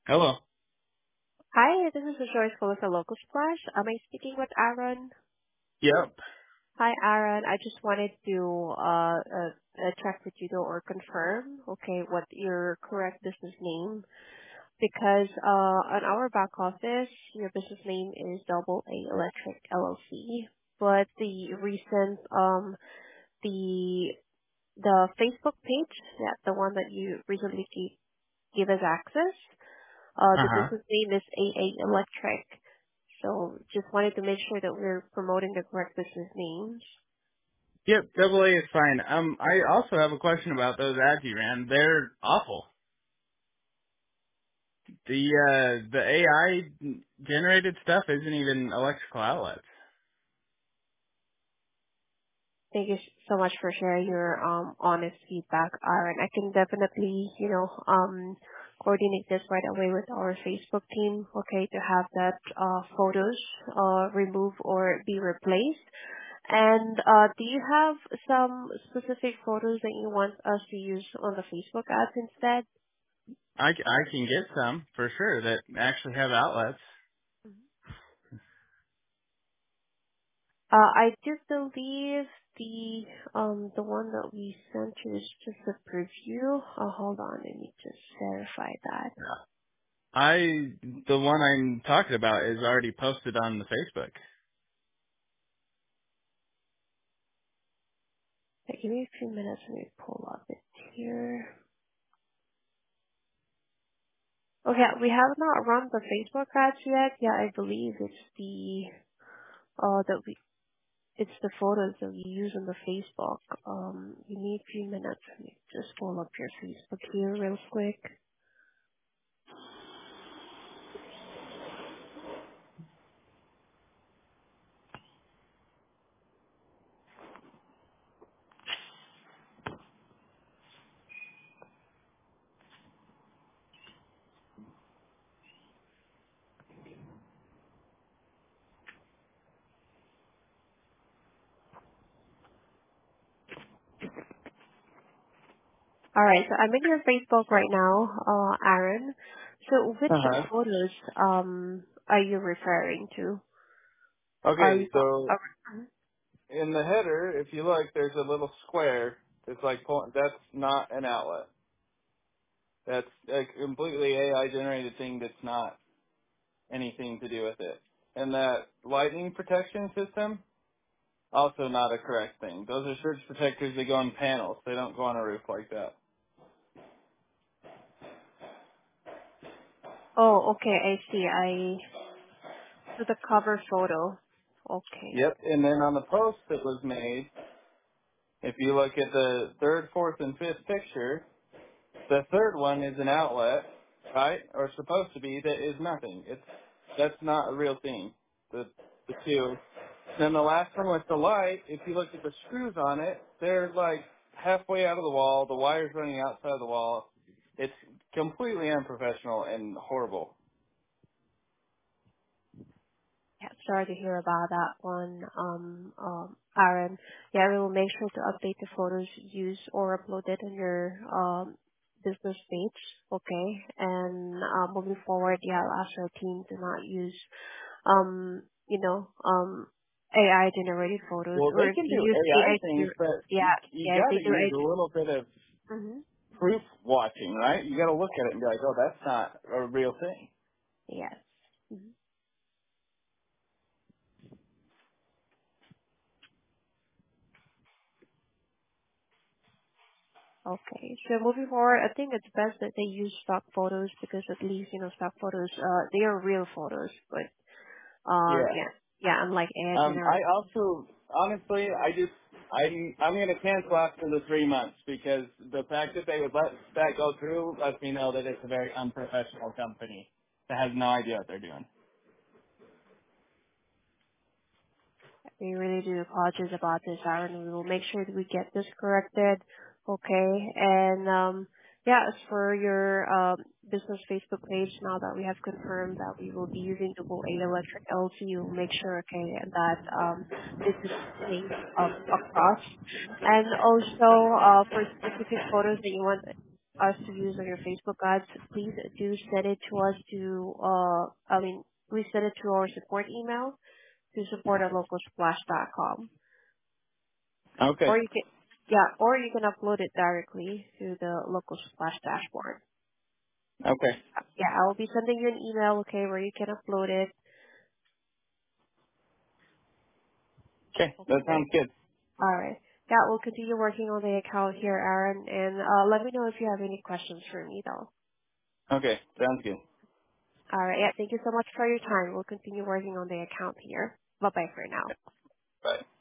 Hello. Hi, this is Joyce calling for Local Splash. Am I speaking with Aaron? Yep. Hi, Aaron. I just wanted to check with you though, or confirm, okay, what your correct business name, because on our back office, your business name is Double A Electric LLC, but the recent the Facebook page, yeah, the one that you recently gave us access, Uh the huh. business name is AA Electric. So just wanted to make sure that we're promoting the correct business names. Yep. Double A is fine. I also have a question about those ads you ran. They're awful. The AI generated stuff isn't even electrical outlets. Thank you so much for sharing your honest feedback, Aaron. I can definitely, coordinate this right away with our Facebook team, okay, to have that photos removed or be replaced. And do you have some specific photos that you want us to use on the Facebook ads instead? I can get some for sure that actually have outlets. I do believe the one that we sent you is just a preview. Hold on, let me just verify that. I the one I'm talking about is already posted on the Facebook. Okay, give me a few minutes. Let me pull up it here. Okay, we have not run the Facebook ads yet. Yeah, I believe it's it's the photos that we use on the Facebook. You need a few minutes. Let me just pull up your Facebook here real quick. All right, so I'm in your Facebook right now, Aaron. So which Uh huh. photos are you referring to? Are Okay, you so in the header, if you look, there's a little square. It's like that's not an outlet. That's a completely AI generated thing that's not anything to do with it. And that lightning protection system, also not a correct thing. Those are surge protectors that go on panels. They don't go on a roof like that. Oh, okay, I see. So the cover photo. Okay. Yep. And then on the post that was made, if you look at the third, fourth, and fifth picture, the third one is an outlet, right? Or supposed to be, that is nothing. That's not a real thing. The two. Then the last one with the light, if you look at the screws on it, they're like halfway out of the wall. The wire's running outside the wall. It's completely unprofessional and horrible. Yeah, sorry to hear about that one, Aaron. Yeah, we will make sure to update the photos used or uploaded on your business page. Okay, and moving forward, yeah, I'll ask our team to not use AI generated photos, Well, or they if can they do use AI AI things, but yeah, you yeah, if got they to do use a AI. little bit of Mm-hmm. proof watching, right? You got to look at it and be like, oh, that's not a real thing. Yes. Mhm. Okay. So moving forward, I think it's best that they use stock photos because at least, stock photos, they are real photos, but, Yeah. yeah, yeah, unlike AI I generated. also, honestly, I'm going to cancel after the 3 months because the fact that they would let that go through lets me know that it's a very unprofessional company that has no idea what they're doing. We really do apologize about this, Aaron. We will make sure that we get this corrected. Okay. And yeah, as for your business Facebook page, now that we have confirmed that we will be using Double A Electric LC, you'll make sure, okay, that this is linked across. And also for specific photos that you want. us to use on your Facebook ads, please do send it to us to, please send it to our support email to support at localsplash.com. Okay. Or you can, yeah, or you can upload it directly to the local splash dashboard. Okay. Yeah, I will be sending you an email, okay, where you can upload it. Okay. That Okay. sounds good. All right. Yeah, we'll continue working on the account here, Aaron, and let me know if you have any questions for me, though. Okay. Sounds good. All right. Yeah, thank you so much for your time. We'll continue working on the account here. Bye-bye for now. Bye.